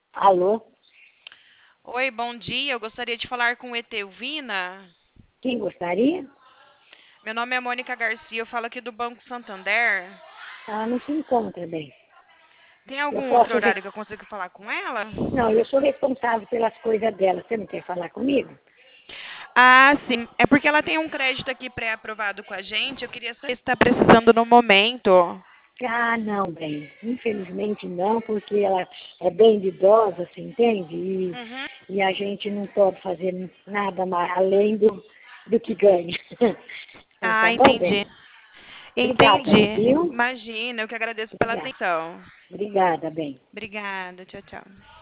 Alô? Oi, bom dia. Eu gostaria de falar com Etelvina. Quem gostaria? Meu nome é Mônica Garcia, eu falo aqui do Banco Santander. Ela não se encontra bem. Tem Eu algum outro posso. horário que eu consiga falar com ela? Não, eu sou responsável pelas coisas dela. Você não quer falar comigo? Ah, sim. É porque ela tem um crédito aqui pré-aprovado com a gente. Eu queria saber se está precisando no momento. Ah, não, bem. Infelizmente não, porque ela é bem de idosa, você entende? Uhum. E a gente não pode fazer nada mais além do que ganha. Então, tá Ah, bom, bem? entendi. Obrigada, Entendi. viu? Imagina, eu que agradeço pela Obrigada. atenção. Obrigada, bem. Obrigada. Tchau, tchau.